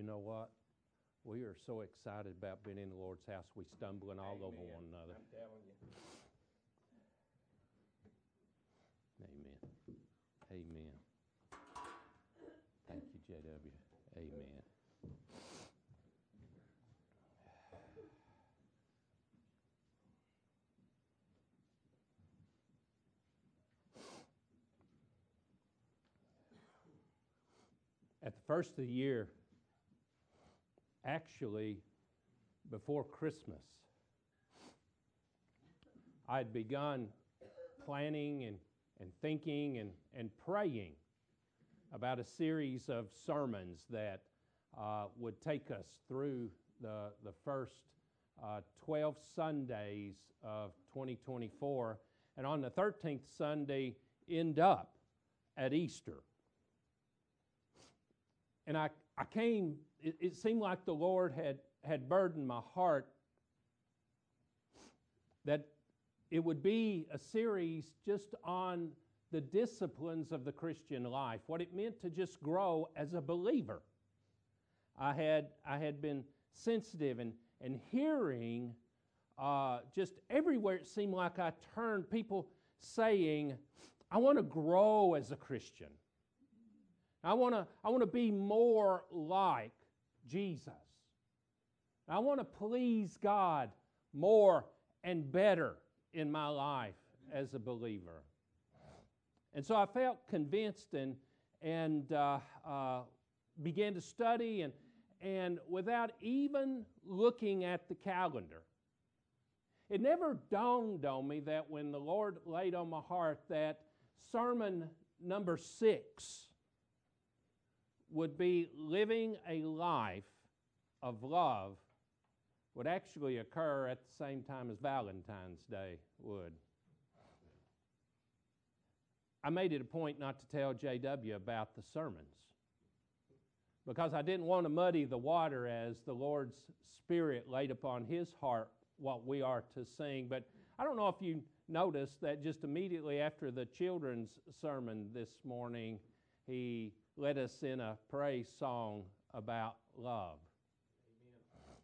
you know what? We are so excited about being in the Lord's house, we stumbling all over one another. I'm telling you. Amen. Amen. Thank you, J.W. Amen. At the first of the year, actually before Christmas, I had begun planning and thinking and praying about a series of sermons that would take us through the first 12 Sundays of 2024, and on the 13th Sunday end up at Easter. And I came, it seemed like the Lord had burdened my heart that it would be a series just on the disciplines of the Christian life, what it meant to just grow as a believer. I had been sensitive and hearing just everywhere it seemed like I turned, people saying, I want to grow as a Christian. I want to be more like Jesus. I want to please God more and better in my life as a believer. And so I felt convinced and began to study and without even looking at the calendar. It never dawned on me that when the Lord laid on my heart that sermon number 6 would be living a life of love would actually occur at the same time as Valentine's Day would. I made it a point not to tell J.W. about the sermons because I didn't want to muddy the water as the Lord's Spirit laid upon His heart what we are to sing. But I don't know if you noticed that just immediately after the children's sermon this morning, he led us in a praise song about love. Amen.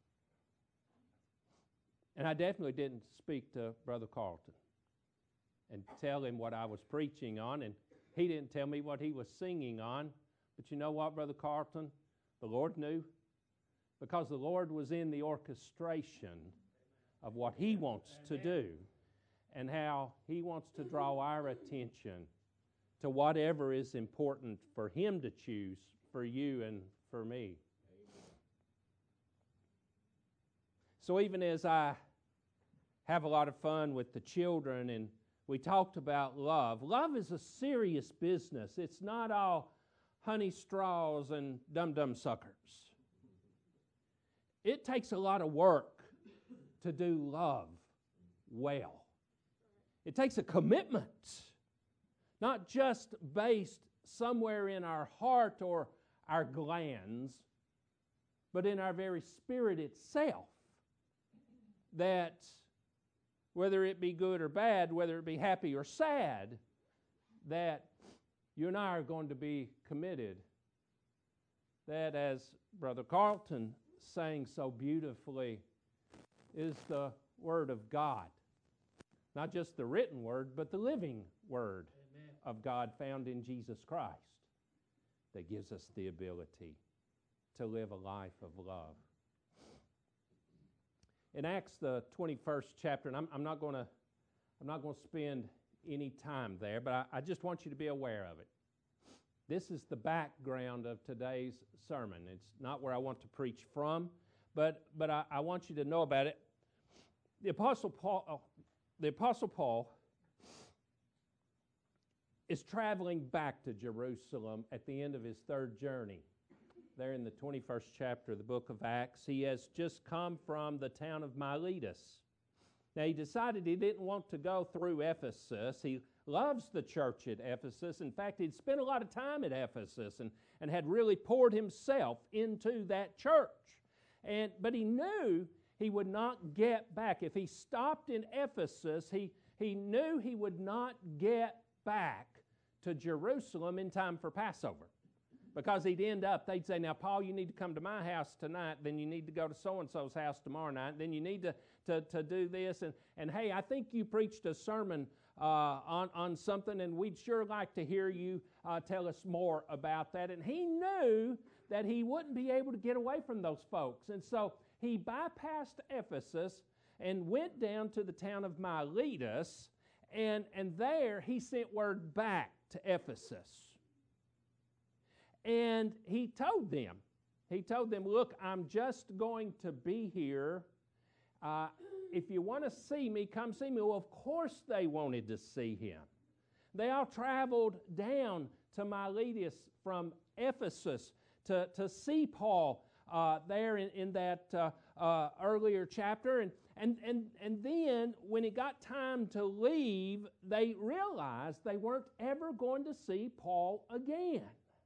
And I definitely didn't speak to Brother Carlton and tell him what I was preaching on, and he didn't tell me what he was singing on. But you know what, Brother Carlton? The Lord knew, because the Lord was in the orchestration of what He wants to do and how He wants to draw our attention to whatever is important for Him to choose for you and for me. So even as I have a lot of fun with the children and we talked about love, love is a serious business. It's not all honey straws and dum-dum suckers. It takes a lot of work to do love well. It takes a commitment, not just based somewhere in our heart or our glands, but in our very spirit itself, that whether it be good or bad, whether it be happy or sad, that you and I are going to be committed. That, as Brother Carlton sang so beautifully, is the Word of God. Not just the written Word, but the living Word Amen. Of God found in Jesus Christ that gives us the ability to live a life of love. In Acts, the 21st chapter, and I'm not going to spend any time there, but I just want you to be aware of it. This is the background of today's sermon. It's not where I want to preach from, but I want you to know about it. The Apostle Paul is traveling back to Jerusalem at the end of his third journey. There in the 21st chapter of the book of Acts, he has just come from the town of Miletus. Now, he decided he didn't want to go through Ephesus. He loves the church at Ephesus. In fact, he'd spent a lot of time at Ephesus and had really poured himself into that church. But he knew he would not get back. If he stopped in Ephesus, he knew he would not get back to Jerusalem in time for Passover, Because he'd end up, they'd say, now, Paul, you need to come to my house tonight, then you need to go to so-and-so's house tomorrow night, then you need to do this, and hey, I think you preached a sermon on something, and we'd sure like to hear you tell us more about that. And he knew that he wouldn't be able to get away from those folks. And so he bypassed Ephesus and went down to the town of Miletus, and there he sent word back to Ephesus. And he told them, look, I'm just going to be here. If you want to see me, come see me. Well, of course they wanted to see him. They all traveled down to Miletus from Ephesus to see Paul there in that earlier chapter. And then when it got time to leave, they realized they weren't ever going to see Paul again.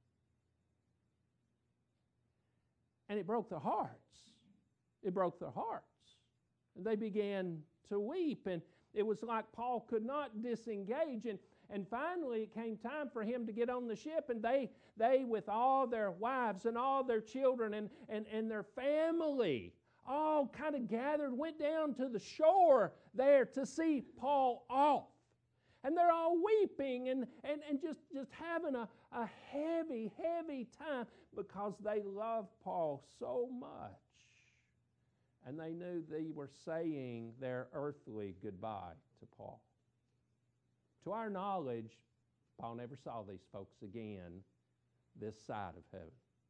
And it broke their hearts. It broke their hearts. And they began to weep. And it was like Paul could not disengage. And finally it came time for him to get on the ship. And they with all their wives and all their children and their family, all kind of gathered, went down to the shore there to see Paul off. And they're all weeping and just having a heavy, heavy time because they loved Paul so much. And they knew they were saying their earthly goodbye to Paul. To our knowledge, Paul never saw these folks again this side of heaven.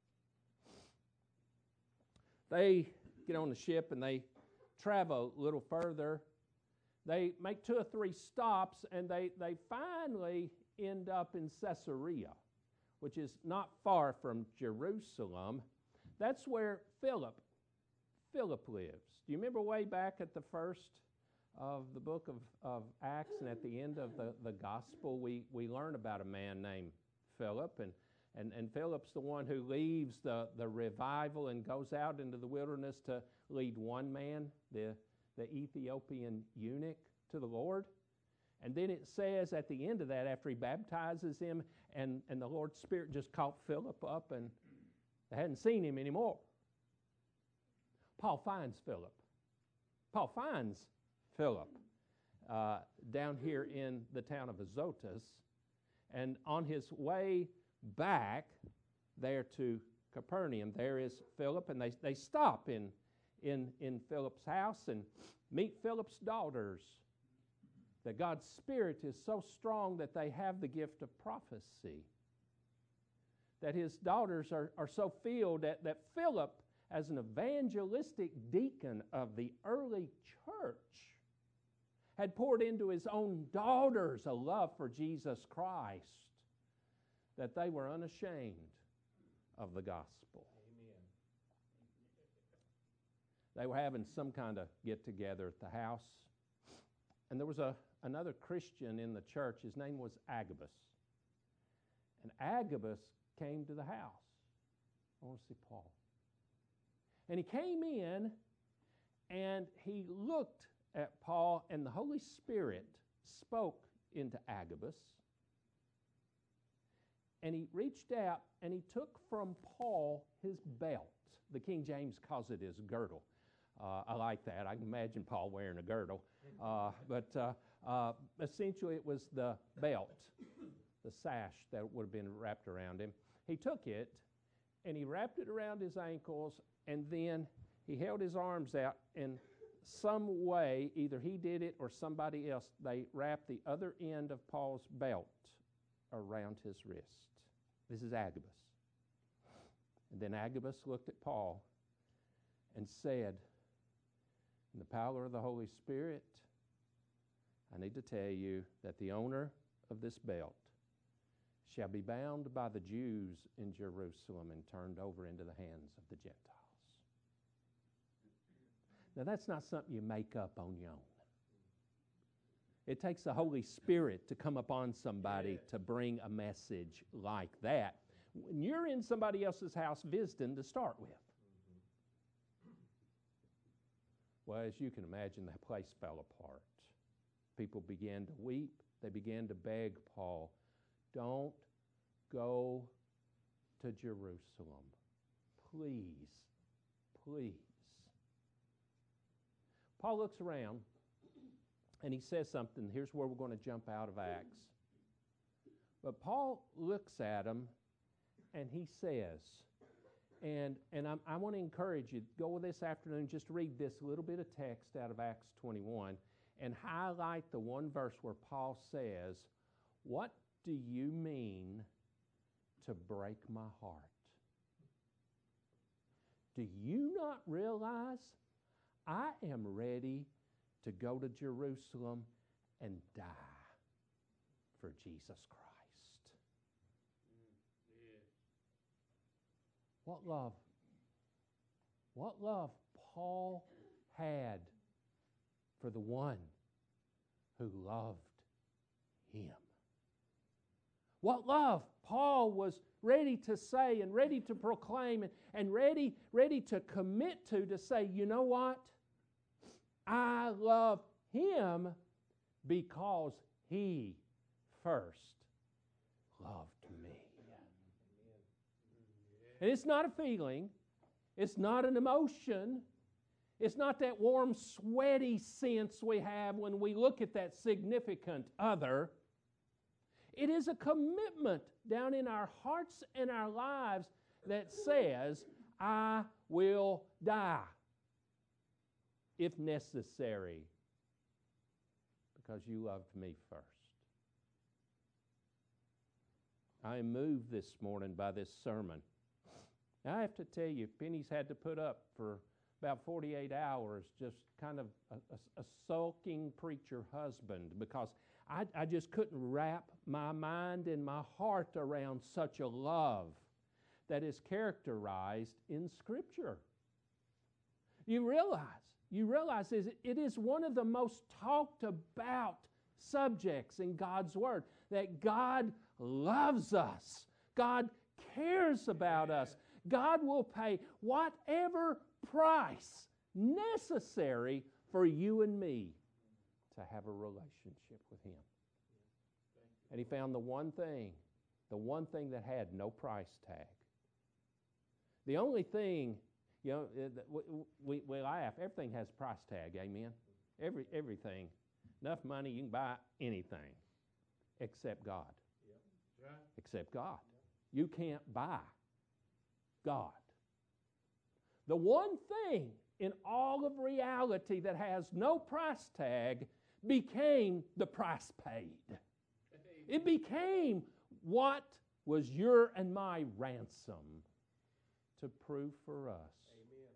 They get on the ship and they travel a little further. They make 2 or 3 stops, and they finally end up in Caesarea, which is not far from Jerusalem. That's where Philip lives. Do you remember way back at the first of the book of Acts and at the end of the gospel, we learn about a man named Philip, and Philip's the one who leaves the revival and goes out into the wilderness to lead one man, the Ethiopian eunuch, to the Lord. And then it says at the end of that, after he baptizes him, and the Lord's Spirit just caught Philip up, and they hadn't seen him anymore. Paul finds Philip down here in the town of Azotus, and on his way back there to Capernaum, there is Philip, and they stop in Philip's house and meet Philip's daughters. That God's Spirit is so strong that they have the gift of prophecy. That his daughters are so filled that Philip, as an evangelistic deacon of the early church, had poured into his own daughters a love for Jesus Christ, that they were unashamed of the gospel. Amen. They were having some kind of get-together at the house, and there was another Christian in the church. His name was Agabus. And Agabus came to the house. I want to see Paul. And he came in, and he looked at Paul, and the Holy Spirit spoke into Agabus. And he reached out, and he took from Paul his belt. The King James calls it his girdle. I like that. I can imagine Paul wearing a girdle. But essentially it was the belt, the sash that would have been wrapped around him. He took it, and he wrapped it around his ankles, and then he held his arms out, and some way, either he did it or somebody else, they wrapped the other end of Paul's belt around his wrist. This is Agabus. And then Agabus looked at Paul and said, in the power of the Holy Spirit, I need to tell you that the owner of this belt shall be bound by the Jews in Jerusalem and turned over into the hands of the Gentiles. Now, that's not something you make up on your own. It takes the Holy Spirit to come upon somebody to bring a message like that when you're in somebody else's house visiting to start with. Well, as you can imagine, that place fell apart. People began to weep. They began to beg Paul, don't go to Jerusalem. Please, please. Paul looks around and he says something. Here's where we're going to jump out of Acts. But Paul looks at him and he says, and I want to encourage you, go this afternoon, just read this little bit of text out of Acts 21 and highlight the one verse where Paul says, what do you mean to break my heart? Do you not realize I am ready to go to Jerusalem and die for Jesus Christ? What love? What love Paul had for the one who loved him. What love Paul was ready to say and ready to proclaim and ready to commit to say, you know what? I love him because he first loved me. And it's not a feeling. It's not an emotion. It's not that warm, sweaty sense we have when we look at that significant other. It is a commitment down in our hearts and our lives that says, I will die if necessary because you loved me first. I am moved this morning by this sermon. Now, I have to tell you, Penny's had to put up for about 48 hours just kind of a sulking preacher husband because I just couldn't wrap my mind and my heart around such a love that is characterized in Scripture. You realize it is one of the most talked about subjects in God's Word, that God loves us. God cares about us. God will pay whatever price necessary for you and me to have a relationship with Him. And He found the one thing that had no price tag. The only thing, we laugh, everything has a price tag, amen? Everything. Enough money, you can buy anything except God. Yep. Right. Except God. You can't buy God. The one thing in all of reality that has no price tag became the price paid. It became what was your and my ransom to prove for us. Amen.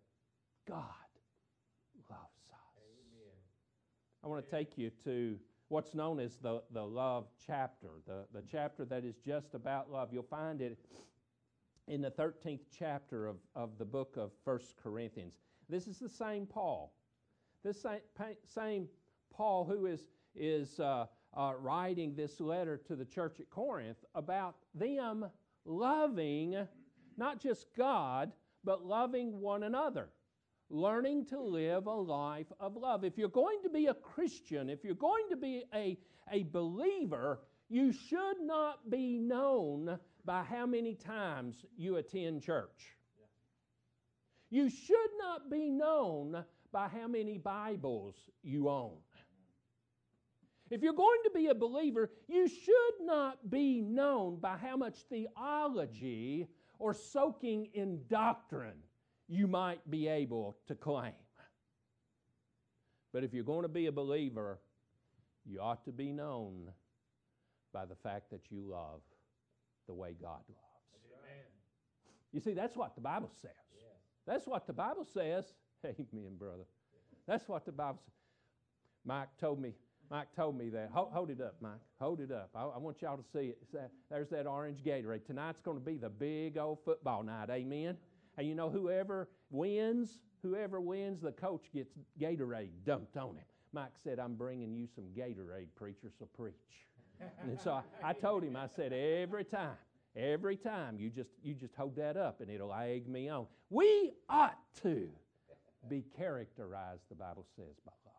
God loves us. Amen. I want to take you to what's known as the love chapter, the chapter that is just about love. You'll find it in the 13th chapter of the book of 1 Corinthians. This is the same Paul. This same Paul who is writing this letter to the church at Corinth about them loving not just God, but loving one another, learning to live a life of love. If you're going to be a Christian, if you're going to be a believer, you should not be known by how many times you attend church. You should not be known by how many Bibles you own. If you're going to be a believer, you should not be known by how much theology or soaking in doctrine you might be able to claim. But if you're going to be a believer, you ought to be known by the fact that you love the way God loves. Amen. You see, that's what the Bible says. Yeah. That's what the Bible says. Amen, brother. That's what the Bible says. Mike told me that. Hold it up, Mike. Hold it up. I want y'all to see it. There's that orange Gatorade. Tonight's going to be the big old football night. Amen. And you know, whoever wins, the coach gets Gatorade dumped on him. Mike said, I'm bringing you some Gatorade, preacher, so preach. And so I told him, I said, every time, you just hold that up and it'll egg me on. We ought to be characterized, the Bible says, by love.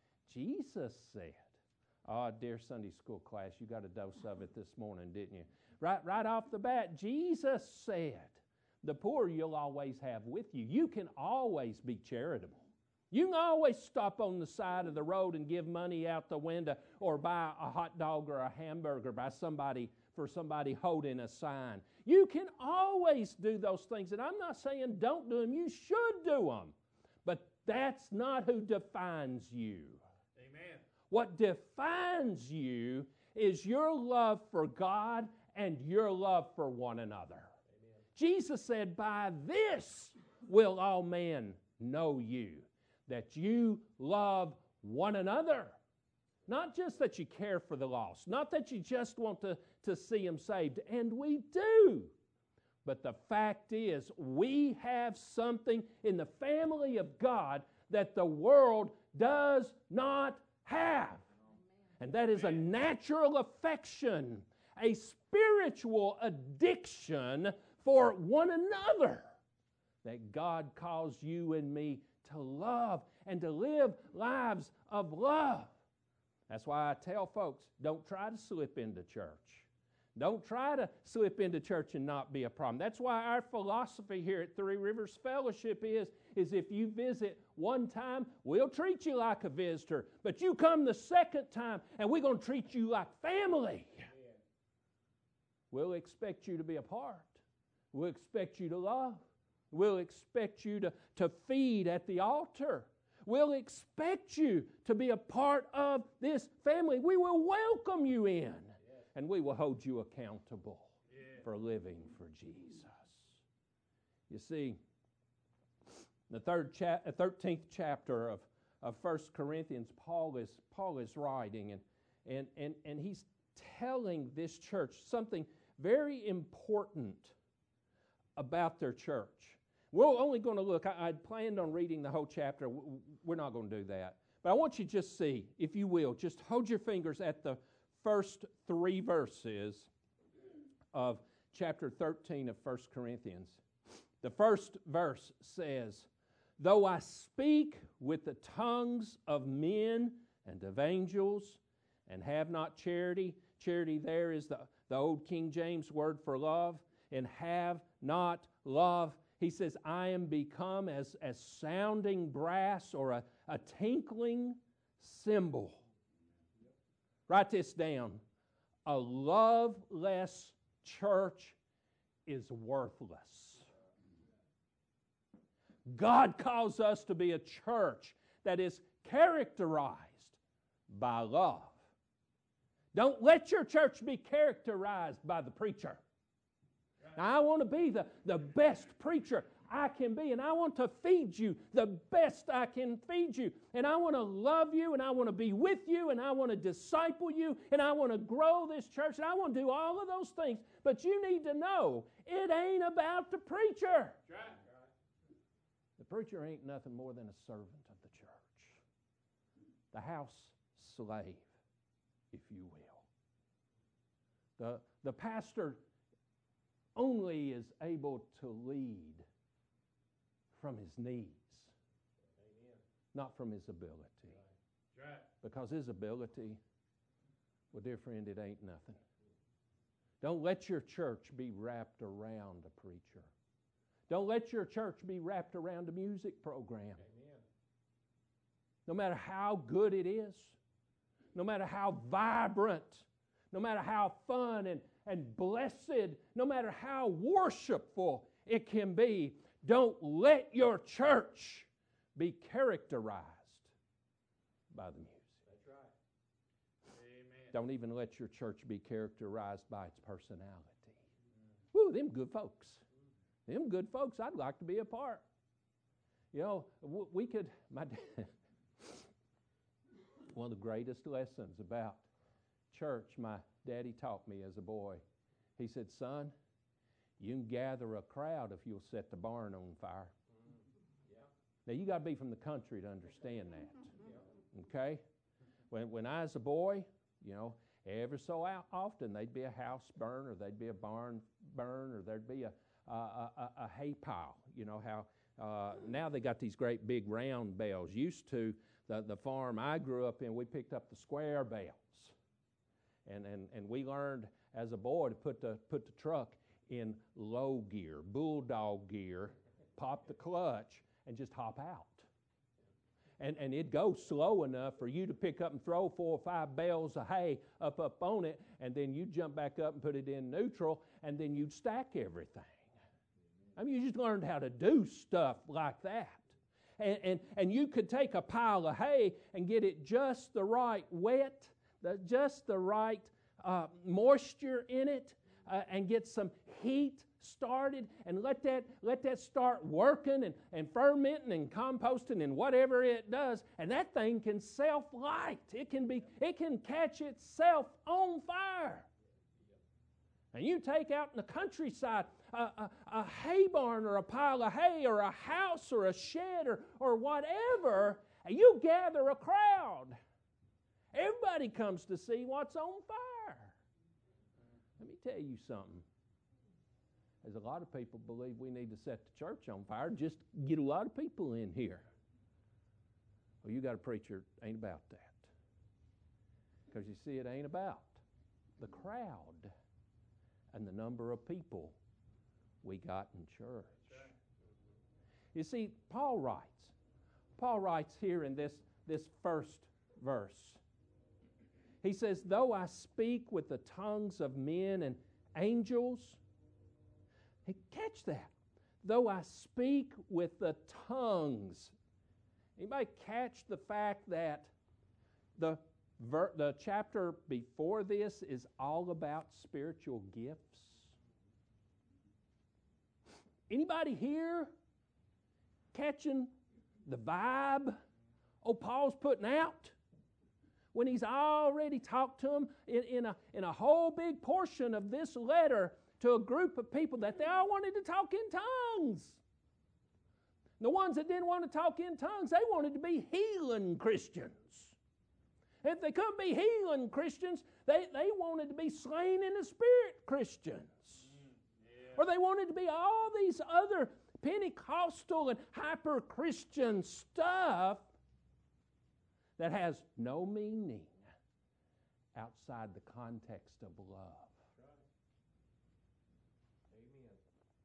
Jesus said, oh, dear Sunday school class, you got a dose of it this morning, didn't you? Right off the bat, Jesus said, the poor you'll always have with you. You can always be charitable. You can always stop on the side of the road and give money out the window or buy a hot dog or a hamburger for somebody holding a sign. You can always do those things. And I'm not saying don't do them. You should do them. But that's not who defines you. Amen. What defines you is your love for God and your love for one another. Amen. Jesus said, by this will all men know you, that you love one another. Not just that you care for the lost, not that you just want to see them saved, and we do. But the fact is, we have something in the family of God that the world does not have. And that is a natural affection, a spiritual addiction for one another that God calls you and me to love and to live lives of love. That's why I tell folks, don't try to slip into church. Don't try to slip into church and not be a problem. That's why our philosophy here at Three Rivers Fellowship is if you visit one time, we'll treat you like a visitor. But you come the second time, and we're going to treat you like family. Amen. We'll expect you to be a part. We'll expect you to love. We'll expect you to feed at the altar. We'll expect you to be a part of this family. We will welcome you in. And we will hold you accountable for living for Jesus. You see, the 13th chapter of 1 Corinthians, Paul is writing, and he's telling this church something very important about their church. We're only going to look, I'd planned on reading the whole chapter. We're not going to do that. But I want you to just see, if you will, just hold your fingers at the first 3 verses of chapter 13 of 1 Corinthians. The first verse says, though I speak with the tongues of men and of angels and have not charity, charity there is the old King James word for love, and have not love, he says, I am become as sounding brass or a tinkling cymbal. Write this down. A loveless church is worthless. God calls us to be a church that is characterized by love. Don't let your church be characterized by the preacher. Now, I want to be the best preacher I can be, and I want to feed you the best I can feed you, and I want to love you, and I want to be with you, and I want to disciple you, and I want to grow this church, and I want to do all of those things. But you need to know, it ain't about the preacher. The preacher ain't nothing more than a servant of the church. The house slave, if you will. The pastor only is able to lead from his needs, not from his ability. Right. Because his ability, well, dear friend, it ain't nothing. Don't let your church be wrapped around a preacher. Don't let your church be wrapped around a music program. Amen. No matter how good it is, no matter how vibrant, no matter how fun and blessed, no matter how worshipful it can be, don't let your church be characterized by the music. That's right. Amen. Don't even let your church be characterized by its personality. Woo, them good folks. Them good folks, I'd like to be a part. You know, we could, one of the greatest lessons about church my daddy taught me as a boy. He said, son, you can gather a crowd if you'll set the barn on fire. Yeah. Now, you got to be from the country to understand that. Okay? When I was a boy, you know, every so often there'd be a house burn, or there'd be a barn burn, or there'd be a hay pile. You know how now they got these great big round bells. Used to, the farm I grew up in, we picked up the square bells. And we learned as a boy to put the truck in low gear, bulldog gear, pop the clutch, and just hop out. And it'd go slow enough for you to pick up and throw 4 or 5 bales of hay up on it, and then you'd jump back up and put it in neutral, and then you'd stack everything. I mean, you just learned how to do stuff like that. And you could take a pile of hay and get it just the right wet, just the right moisture in it, and get some heat started, and let that start working and fermenting and composting and whatever it does, and that thing can self-light. It can catch itself on fire. And you take out in the countryside a hay barn or a pile of hay or a house or a shed or whatever, and you gather a crowd. Everybody comes to see what's on fire. Let me tell you something. There's a lot of people believe we need to set the church on fire, just get a lot of people in here. Well, you got a preacher ain't about that. Because you see, it ain't about the crowd and the number of people we got in church. You see, Paul writes here in this first verse. He says, though I speak with the tongues of men and angels, hey, catch that. Though I speak with the tongues. Anybody catch the fact that the chapter before this is all about spiritual gifts? Anybody here catching the vibe Paul's putting out? When he's already talked to them in a whole big portion of this letter to a group of people that they all wanted to talk in tongues. The ones that didn't want to talk in tongues, they wanted to be healing Christians. If they couldn't be healing Christians, they wanted to be slain in the spirit Christians. Or they wanted to be all these other Pentecostal and hyper-Christian stuff that has no meaning outside the context of love. Amen.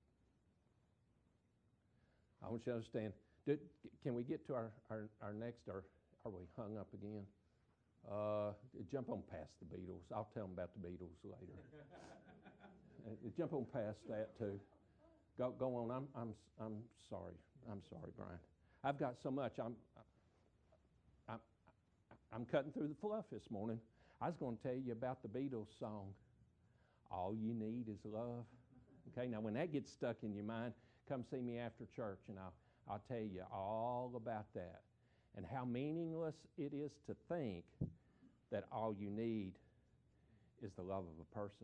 I want you to understand. Can we get to our next, or are we hung up again? Jump on past the Beatles. I'll tell them about the Beatles later. Jump on past that too. Go on. I'm sorry. I'm sorry, Brian. I've got so much. I'm cutting through the fluff this morning. I was going to tell you about the Beatles song, All You Need Is Love. Okay, now when that gets stuck in your mind, come see me after church and I'll tell you all about that and how meaningless it is to think that all you need is the love of a person.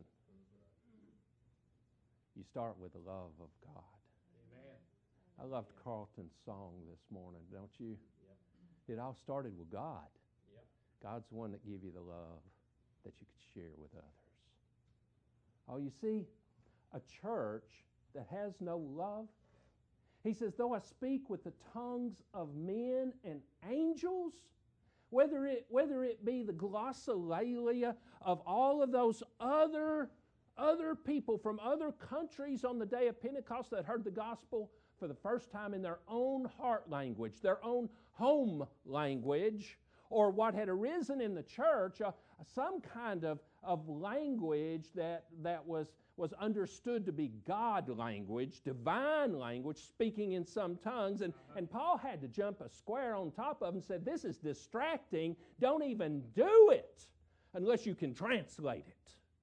You start with the love of God. Amen. I loved Carlton's song this morning, don't you? Yep. It all started with God. Yep. God's the one that gave you the love that you could share with others. Oh, you see, a church that has no love, he says, though I speak with the tongues of men and angels, whether it be the glossolalia of all of those other people from other countries on the day of Pentecost that heard the gospel for the first time in their own heart language, their own home language, or what had arisen in the church, some kind of language that was understood to be God language, divine language, speaking in some tongues. And Paul had to jump a square on top of it and said, this is distracting. Don't even do it unless you can translate it.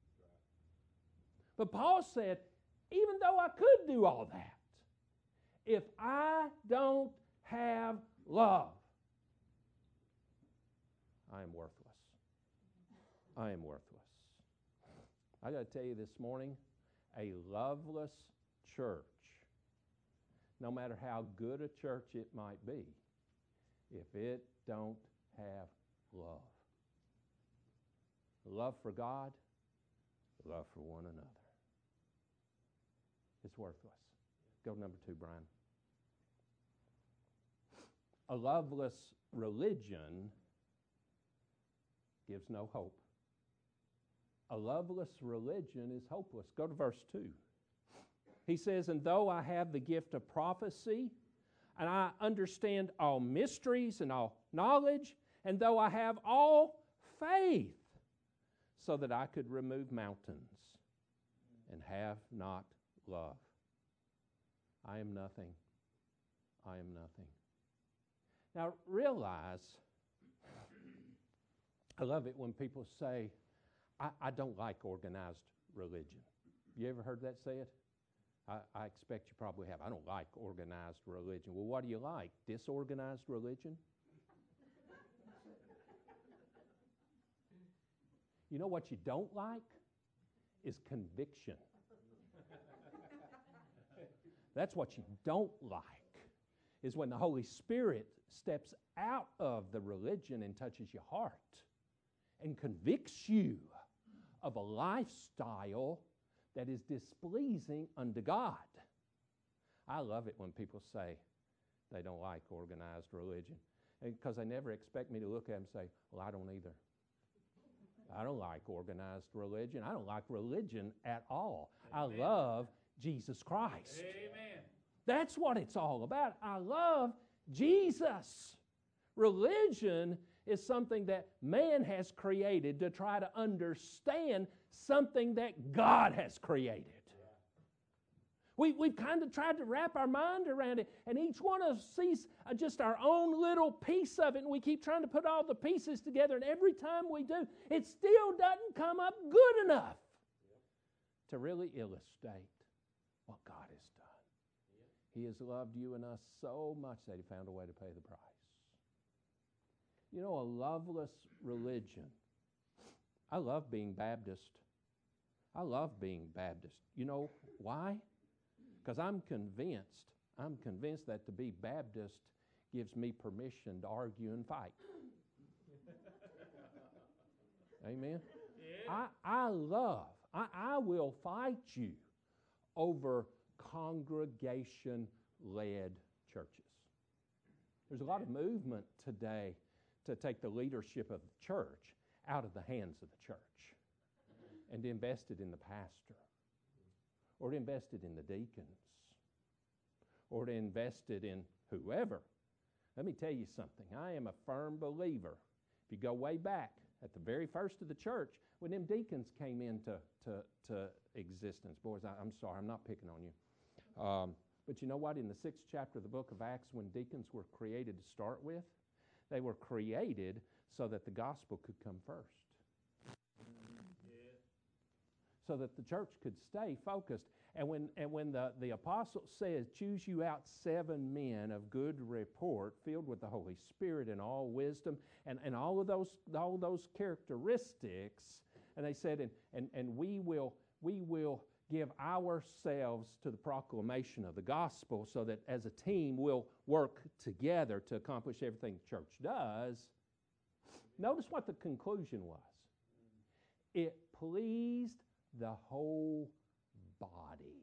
But Paul said, even though I could do all that, if I don't have love, I am worthless. I am worthless. I got to tell you this morning, a loveless church, no matter how good a church it might be, if it don't have love. Love for God, love for one another. It's worthless. Go to number 2, Brian. A loveless religion gives no hope. a loveless religion is hopeless. Go to verse 2. He says, and though I have the gift of prophecy, and I understand all mysteries and all knowledge, and though I have all faith, so that I could remove mountains, and have not love, I am nothing. I am nothing. Now realize, I love it when people say, I don't like organized religion. You ever heard that said? I expect you probably have. I don't like organized religion. Well, what do you like? Disorganized religion? You know what you don't like? Is conviction. That's what you don't like, is when the Holy Spirit steps out of the religion and touches your heart and convicts you of a lifestyle that is displeasing unto God. I love it when people say they don't like organized religion, because they never expect me to look at them and say, well, I don't either. I don't like organized religion. I don't like religion at all. Amen. I love Jesus Christ. Amen. That's what it's all about. I love Jesus. Religion is something that man has created to try to understand something that God has created. We've kind of tried to wrap our mind around it, and each one of us sees just our own little piece of it, and we keep trying to put all the pieces together, and every time we do, it still doesn't come up good enough to really illustrate what God has done. He has loved you and us so much that He found a way to pay the price. You know, a loveless religion. I love being Baptist. I love being Baptist. You know why? Because I'm convinced that to be Baptist gives me permission to argue and fight. Amen? Yeah. I will fight you over congregation-led churches. There's a lot of movement today to take the leadership of the church out of the hands of the church and to invest it in the pastor, or to invest it in the deacons, or to invest it in whoever. Let me tell you something. I am a firm believer. If you go way back at the very first of the church, when them deacons came into existence, boys, I'm sorry, I'm not picking on you. But you know what? In the 6th chapter of the book of Acts, when deacons were created to start with, they were created so that the gospel could come first. So that the church could stay focused. And when the apostle says, choose you out 7 men of good report, filled with the Holy Spirit and all wisdom, and all of those characteristics, and they said, and we will give ourselves to the proclamation of the gospel, so that as a team we'll work together to accomplish everything the church does. Notice what the conclusion was. It pleased the whole body.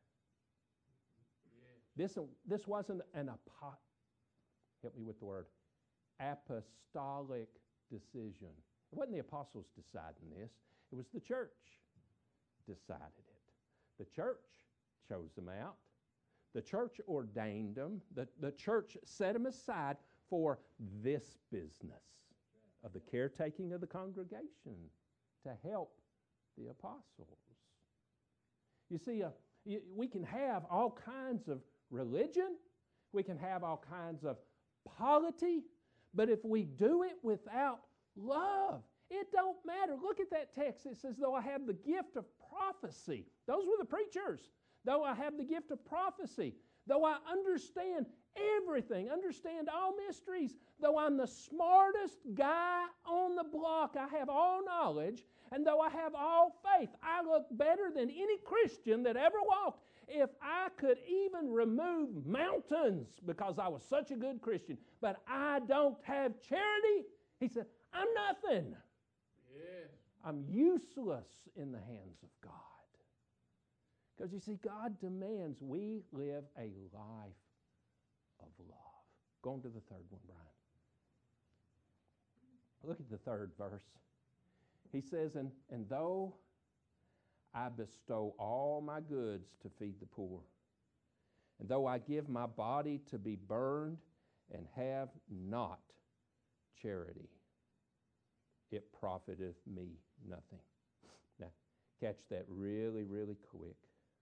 This wasn't help me with the word, apostolic decision. It wasn't the apostles deciding this. It was the church decided it. The church chose them out. The church ordained them. The church set them aside for this business of the caretaking of the congregation to help the apostles. You see, we can have all kinds of religion. We can have all kinds of polity. But if we do it without love, it don't matter. Look at that text. It says, though I have the gift of prophecy. Those were the preachers. Though I have the gift of prophecy. Though I understand everything, understand all mysteries. Though I'm the smartest guy on the block, I have all knowledge. And though I have all faith, I look better than any Christian that ever walked. If I could even remove mountains because I was such a good Christian, but I don't have charity, he said, I'm nothing. Yes. I'm useless in the hands of God. Because you see, God demands we live a life of love. Go on to the third one, Brian. Look at the third verse. He says, and though I bestow all my goods to feed the poor, and though I give my body to be burned and have not charity, it profiteth me nothing. Now, catch that really, really quick.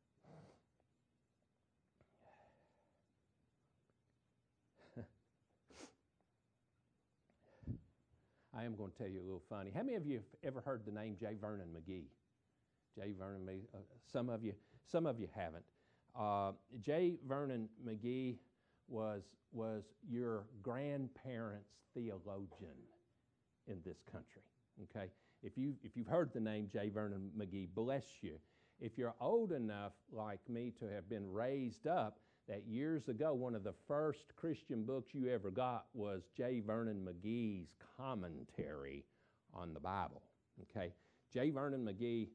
I am going to tell you a little funny. How many of you have ever heard the name J. Vernon McGee? J. Vernon McGee. Some of you haven't. J. Vernon McGee was your grandparents' theologian in this country. Okay, if you've heard the name J. Vernon McGee, bless you. If you're old enough like me to have been raised up, that years ago one of the first Christian books you ever got was J. Vernon McGee's commentary on the Bible. Okay, J. Vernon McGee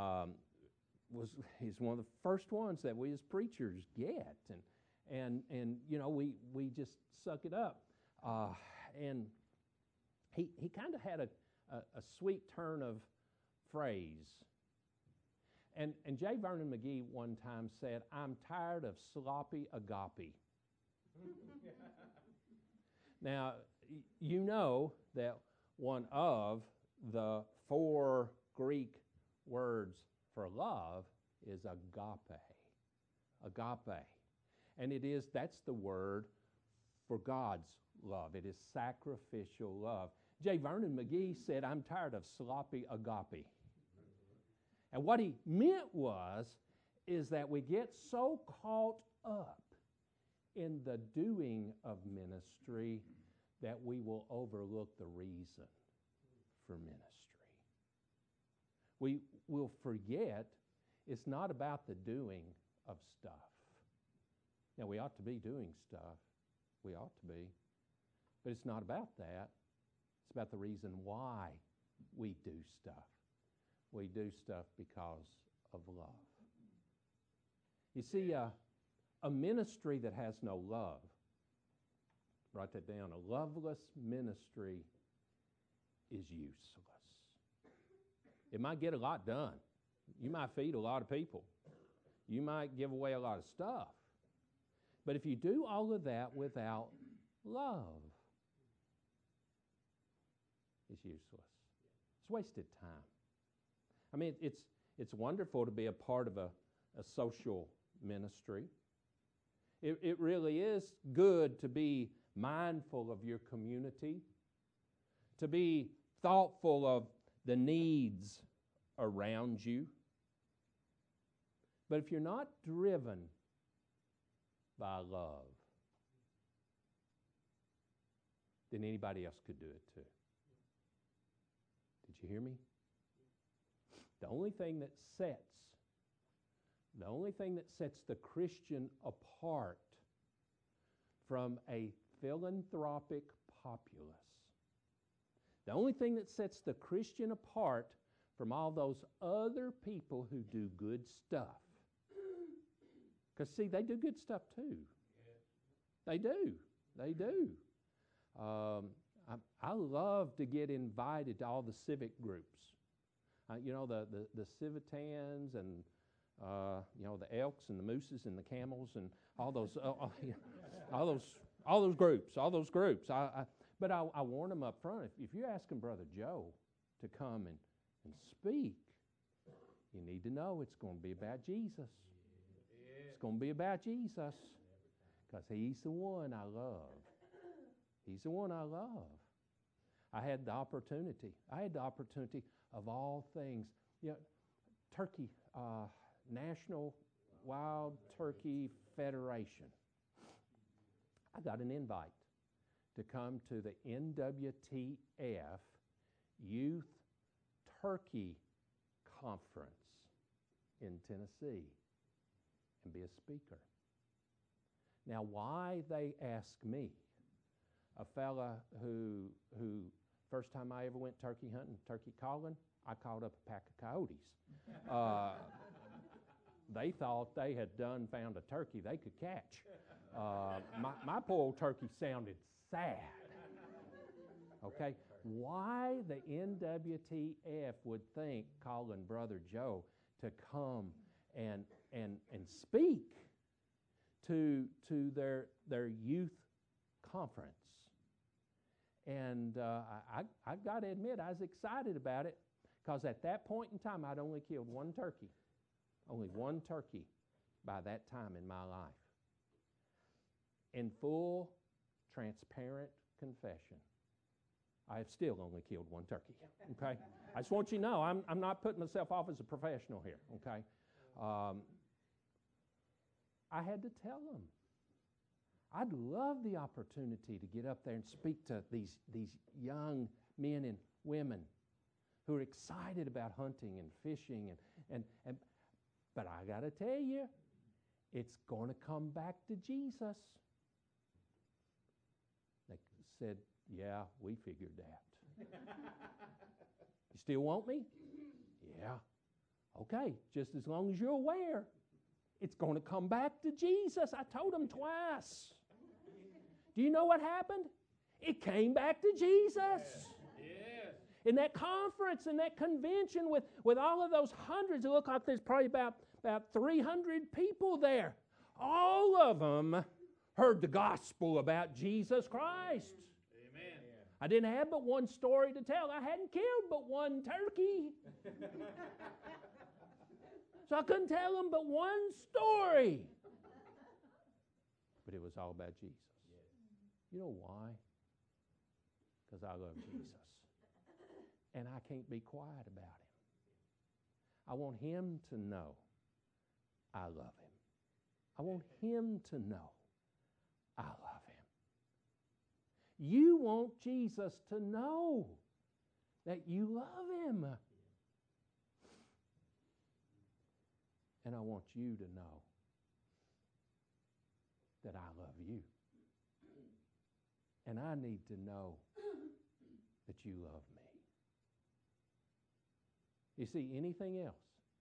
is one of the first ones that we as preachers get, and you know we just suck it up, and he kind of had a sweet turn of phrase. And J. Vernon McGee one time said, "I'm tired of sloppy agape." Now, you know that one of the 4 Greek words for love is agape. Agape. And that's the word for God's love. It is sacrificial love. J. Vernon McGee said, "I'm tired of sloppy agape." And what he meant is that we get so caught up in the doing of ministry that we will overlook the reason for ministry. We will forget it's not about the doing of stuff. Now, we ought to be doing stuff. We ought to be. But it's not about that. It's about the reason why we do stuff. We do stuff because of love. You see, a ministry that has no love, write that down, a loveless ministry is useless. It might get a lot done. You might feed a lot of people. You might give away a lot of stuff. But if you do all of that without love, it's useless. It's wasted time. I mean, it's wonderful to be a part of a social ministry. It really is good to be mindful of your community, to be thoughtful of the needs around you. But if you're not driven by love, then anybody else could do it too. Did you hear me? The only thing that sets the Christian apart from a philanthropic populace, the only thing that sets the Christian apart from all those other people who do good stuff, because see, they do good stuff too. They do. I love to get invited to all the civic groups. You know, the Civitans and, you know, the elks and the mooses and the camels and all those groups. But I warn them up front, if you're asking Brother Joe to come and speak, you need to know it's going to be about Jesus. It's going to be about Jesus, because he's the one I love. He's the one I love. I had the opportunity of all things. You know, Turkey, National Wild Turkey Federation. I got an invite to come to the NWTF Youth Turkey Conference in Tennessee and be a speaker. Now, why they asked me, a fella who first time I ever went turkey hunting, turkey calling, I called up a pack of coyotes. They thought they had found a turkey they could catch. My poor old turkey sounded sad. Okay? Why the NWTF would think calling Brother Joe to come and speak to their youth conference. And I got to admit, I was excited about it because at that point in time, I'd only killed one turkey. Only one turkey by that time in my life. In full, transparent confession, I have still only killed one turkey, okay? I just want you to know, I'm not putting myself off as a professional here, okay? I had to tell them. I'd love the opportunity to get up there and speak to these young men and women who are excited about hunting and fishing, but I got to tell you, it's going to come back to Jesus. They said, yeah, we figured that. You still want me? Yeah. Okay, just as long as you're aware, it's going to come back to Jesus. I told them twice. Do you know what happened? It came back to Jesus. Yes. In that conference, in that convention with all of those hundreds, it looked like there's probably about 300 people there. All of them heard the gospel about Jesus Christ. Amen. I didn't have but one story to tell. I hadn't killed but one turkey. So I couldn't tell them but one story. But it was all about Jesus. You know why? Because I love Jesus. And I can't be quiet about him. I want him to know I love him. I want him to know I love him. You want Jesus to know that you love him. And I want you to know that I love you. And I need to know that you love me. You see, anything else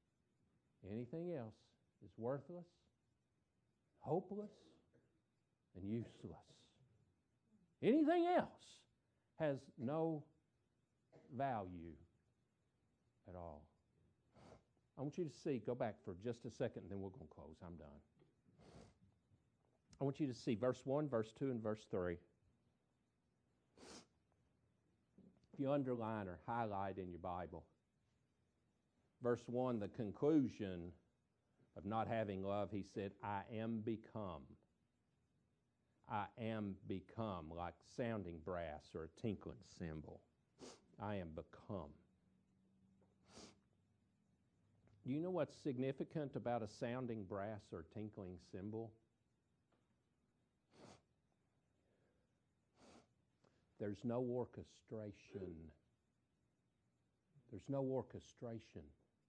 is worthless, hopeless, and useless. Anything else has no value at all. I want you to see, go back for just a second, and then we're going to close. I'm done. I want you to see verse 1, verse 2, and verse 3. If you underline or highlight in your Bible, verse 1, the conclusion of not having love, he said, I am become. I am become, like sounding brass or a tinkling cymbal. I am become. Do you know what's significant about a sounding brass or tinkling cymbal? There's no orchestration. There's no orchestration.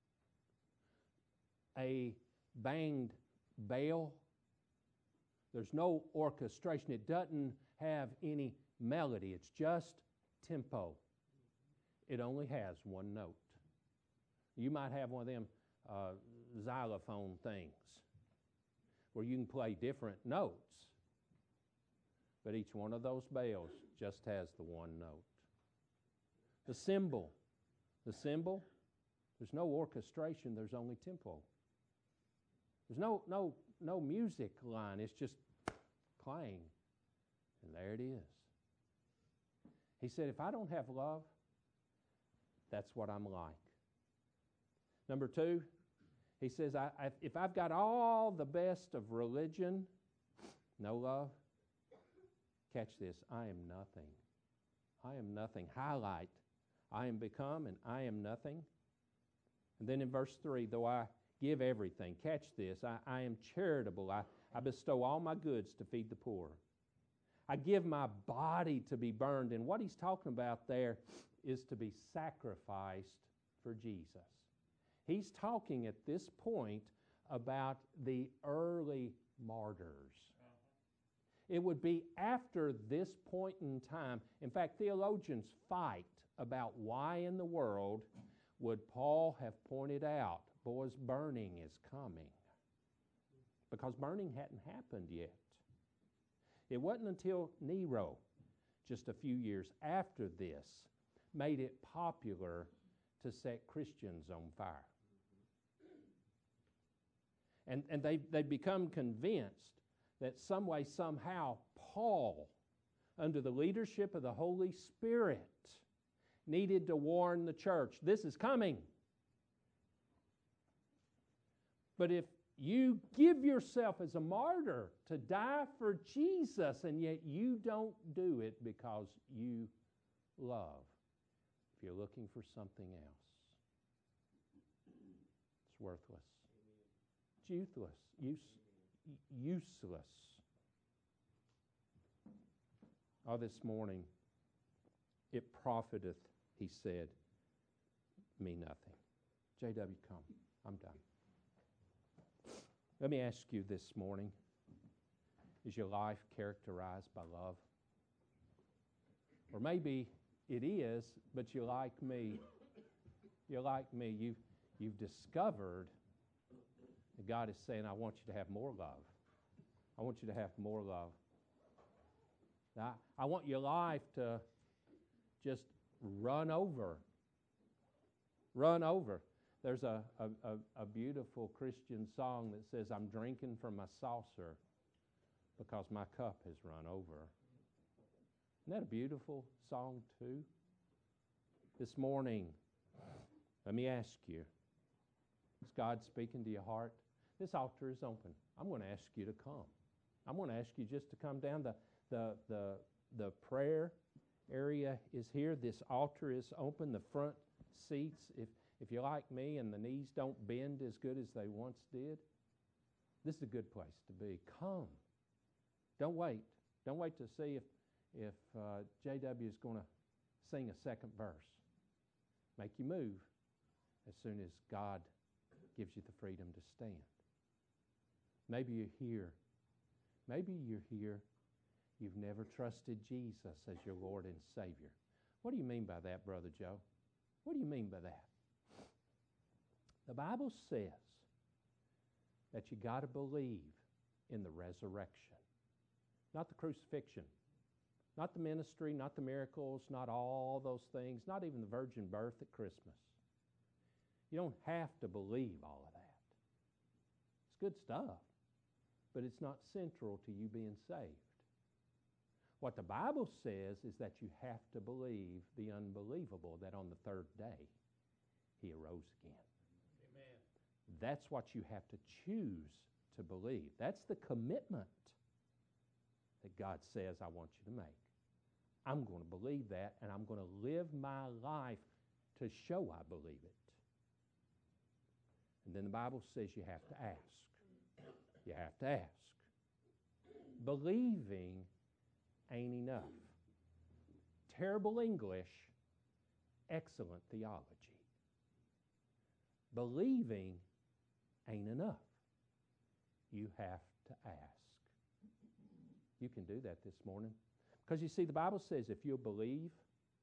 A banged bell, there's no orchestration. It doesn't have any melody. It's just tempo. It only has one note. You might have one of them xylophone things where you can play different notes, but each one of those bells just has the one note. The cymbal, there's no orchestration, there's only tempo. There's no music line, it's just clang, and there it is. He said, if I don't have love, that's what I'm like. Number 2, he says, if I've got all the best of religion, no love, catch this, I am nothing. I am nothing. Highlight, I am become and I am nothing. And then in verse 3, though I give everything, catch this, I am charitable. I bestow all my goods to feed the poor. I give my body to be burned. And what he's talking about there is to be sacrificed for Jesus. He's talking at this point about the early martyrs. It would be after this point in time. In fact, theologians fight about why in the world would Paul have pointed out, boys, burning is coming. Because burning hadn't happened yet. It wasn't until Nero just a few years after this, made it popular to set Christians on fire. And they've become convinced that some way, somehow, Paul, under the leadership of the Holy Spirit, needed to warn the church, this is coming. But if you give yourself as a martyr to die for Jesus, and yet you don't do it because you love, if you're looking for something else, it's worthless. It's useless. Oh, this morning, it profiteth, he said, me nothing. J.W., come. I'm done. Let me ask you this morning, is your life characterized by love? Or maybe it is, but you're like me. You've discovered that God is saying, I want you to have more love. I want you to have more love. I want your life to just run over. Run over. There's a beautiful Christian song that says, I'm drinking from my saucer because my cup has run over. Isn't that a beautiful song too? This morning, let me ask you, is God speaking to your heart? This altar is open. I'm going to ask you to come. I'm going to ask you just to come down. The prayer area is here. This altar is open. The front seats, if you're like me and the knees don't bend as good as they once did, this is a good place to be. Come. Don't wait. Don't wait to see if J.W. is going to sing a second verse. Make you move as soon as God gives you the freedom to stand. Maybe you're here. Maybe you're here. You've never trusted Jesus as your Lord and Savior. What do you mean by that, Brother Joe? What do you mean by that? The Bible says that you got to believe in the resurrection, not the crucifixion, not the ministry, not the miracles, not all those things, not even the virgin birth at Christmas. You don't have to believe all of that. It's good stuff, but it's not central to you being saved. What the Bible says is that you have to believe the unbelievable, that on the third day he arose again. Amen. That's what you have to choose to believe. That's the commitment that God says I want you to make. I'm going to believe that, and I'm going to live my life to show I believe it. And then the Bible says you have to ask. You have to ask. Believing ain't enough. Terrible English, excellent theology. Believing ain't enough. You have to ask. You can do that this morning. Because you see, the Bible says if you'll believe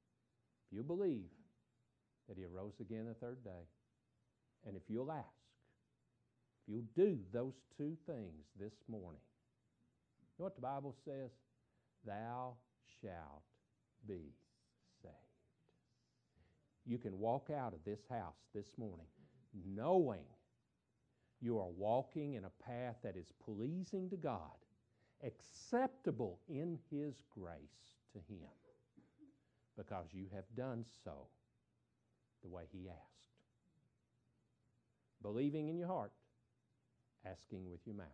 that he arose again the third day, and if you'll ask, if you'll do those two things this morning, you know what the Bible says? Thou shalt be saved. You can walk out of this house this morning knowing you are walking in a path that is pleasing to God, acceptable in his grace to him, because you have done so the way he asked. Believing in your heart, asking with your mouth.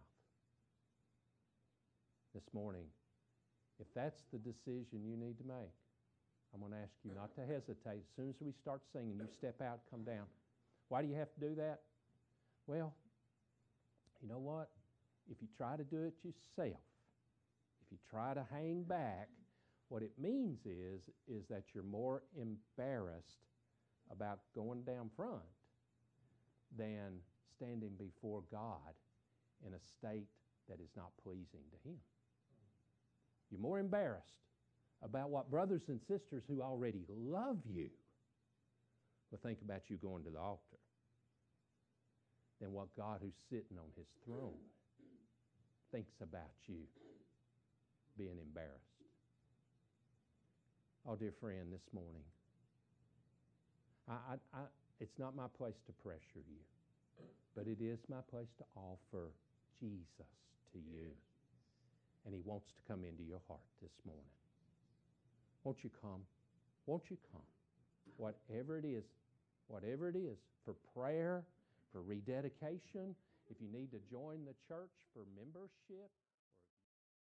This morning, if that's the decision you need to make, I'm going to ask you not to hesitate. As soon as we start singing, you step out, come down. Why do you have to do that? Well, you know what? If you try to do it yourself, if you try to hang back, what it means is that you're more embarrassed about going down front than standing before God in a state that is not pleasing to him. You're more embarrassed about what brothers and sisters who already love you will think about you going to the altar than what God, who's sitting on his throne, thinks about you being embarrassed. Oh, dear friend, this morning, it's not my place to pressure you, but it is my place to offer Jesus to you. And He wants to come into your heart this morning. Won't you come? Won't you come? Whatever it is, for prayer, for rededication, if you need to join the church for membership,